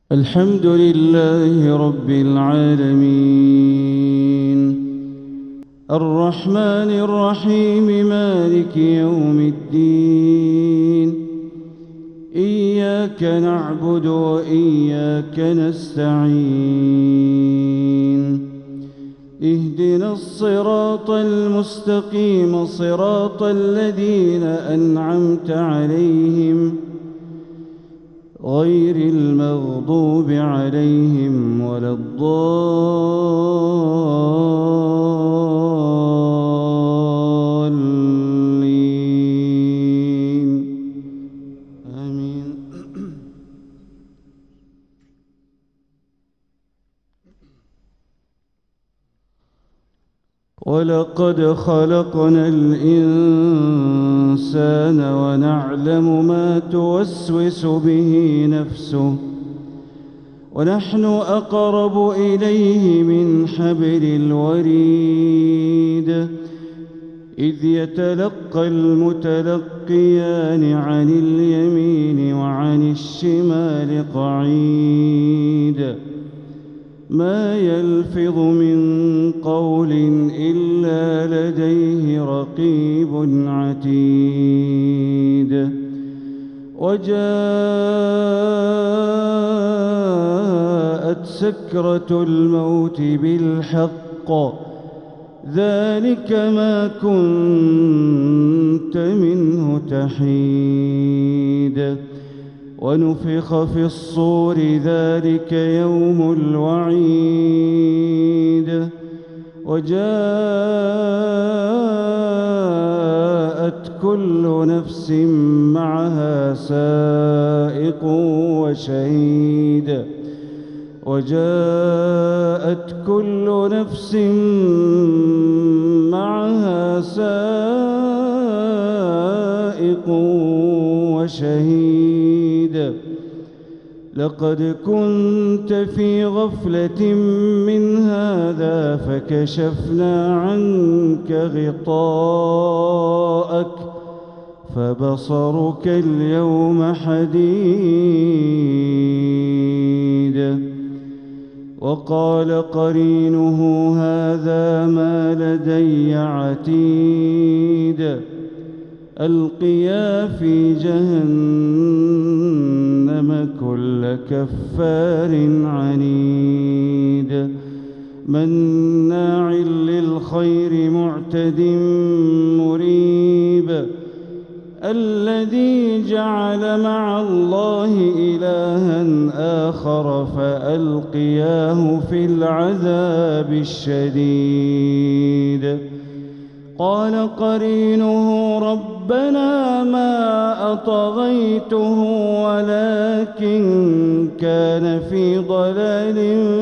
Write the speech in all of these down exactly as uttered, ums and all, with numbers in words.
الحمد لله رب العالمين الرحمن الرحيم مالك يوم الدين إياك نعبد وإياك نستعين اهدنا الصراط المستقيم صراط الذين أنعمت عليهم غير المغضوب عليهم ولا الضالين آمين. ولقد خلقنا الإنسان ونعلم ما توسوس به نفسه ونحن أقرب إليه من حبل الوريد إذ يتلقى المتلقيان عن اليمين وعن الشمال قعيد ما يلفظ من قول إلا لديه رقيب عتيد وجاءت سكرة الموت بالحق ذلك ما كنت منه تحيد ونفخ في الصور ذلك يوم الوعيد وجاءت كل نفس معها سائق وشهيد وجاءت كل نفس معها سائق وشهيد لقد كنت في غفلة من هذا فكشفنا عنك غطاءك فبصرك اليوم حديد وقال قرينه هذا ما لدي عتيد ألقيا في جهنم كل كفار عنيد مناع للخير معتد مريب الذي جعل مع الله إلها آخر فألقياه في العذاب الشديد قال قرينه ربنا ما أطغيته ولكن كان في ضلال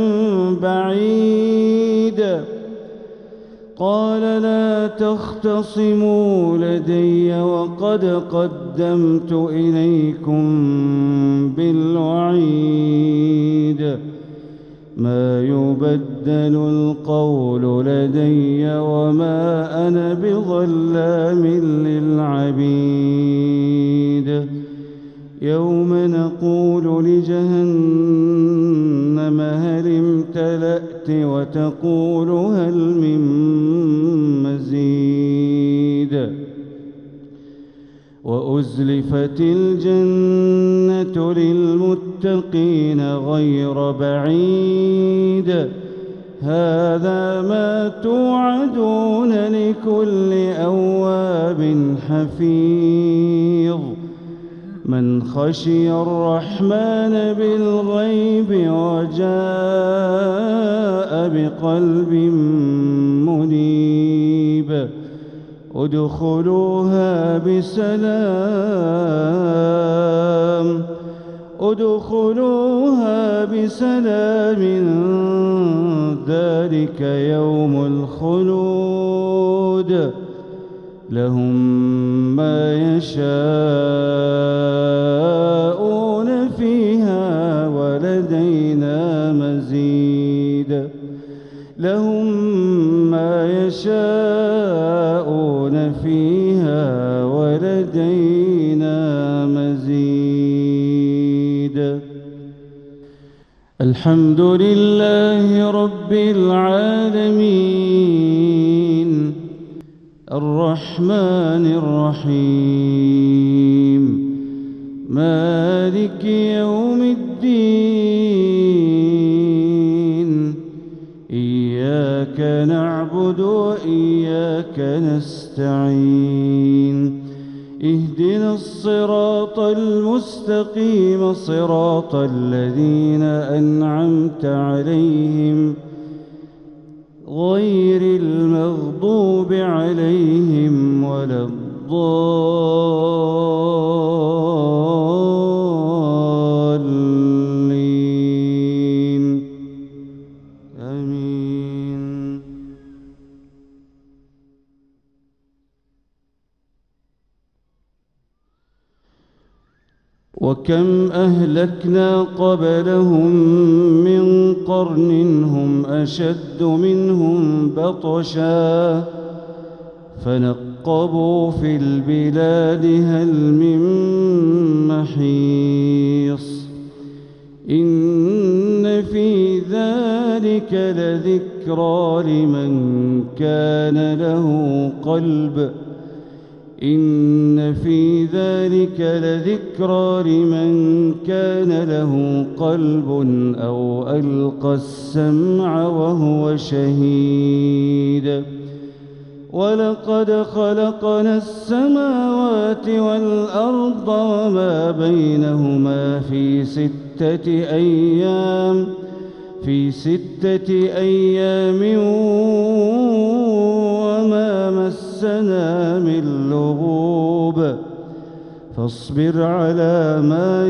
بعيد قال لا تختصموا لدي وقد قدمت إليكم بالوعيد ما يبدل القول لدي وما أنا بظلام للعبيد يوم نقول لجهنم هل امتلأت وتقول هل من مزيد وأزلفت الجنة للمتقين غير بعيد هذا ما توعدون لكل أواب حفيظ من خشي الرحمن بالغيب وجاء بقلب منيب ادخلوها بسلام ادخلوها بسلام ذلك يوم الخلود لهم ما يشاءون فيها ولدينا مزيد لهم ما يشاءون فيها ولدينا مزيد الحمد لله رب العالمين الرحمن الرحيم مالك يوم الدين إياك نعبد وإياك نستعين اهدنا الصراط المستقيم صراط الذين أنعمت عليهم غير المغضوب عليهم ولا الضالين آمين. وكم أهلكنا قبلهم من قرن هم أشد منهم بطشا فنقبوا في البلاد هل من محيص إن في ذلك لذكرى لمن كان له قلب إن في ذلك لذكرى لمن كان له قلب أو ألقى السمع وهو شهيد ولقد خلقنا السماوات والأرض وما بينهما في ستة أيام في ستة أيام وما مسنا من لغوب فاصبر على ما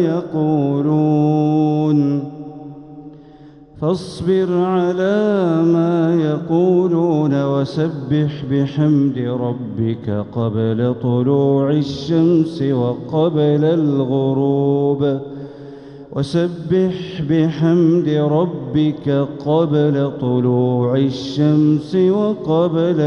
يقولون فاصبر على ما يقولون وسبح بحمد ربك قبل طلوع الشمس وقبل الغروب وسبح بحمد ربك قبل طلوع الشمس وقبل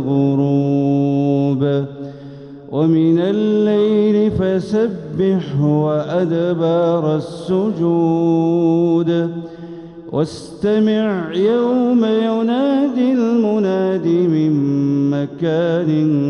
الغروب ومن الليل فسبحه وأدبار السجود واستمع يوم ينادي المناد من مكان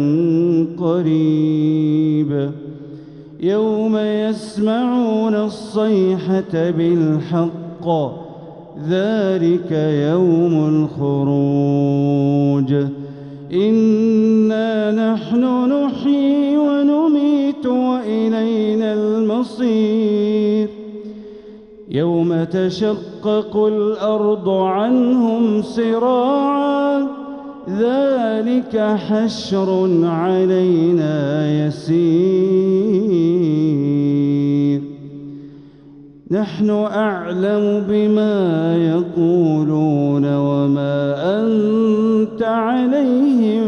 قريب يوم يسمعون الصيحة بالحق ذلك يوم الخروج إنا نحن نحيي ونميت وإلينا المصير يوم تشقق الأرض عنهم سراعا ذلك حشر علينا يسير نحن أعلم بما يقولون وما أنت عليهم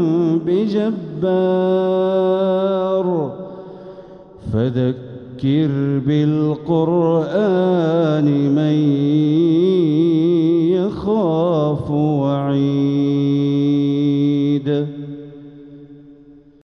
بجبار فذكر بالقرآن من يخاف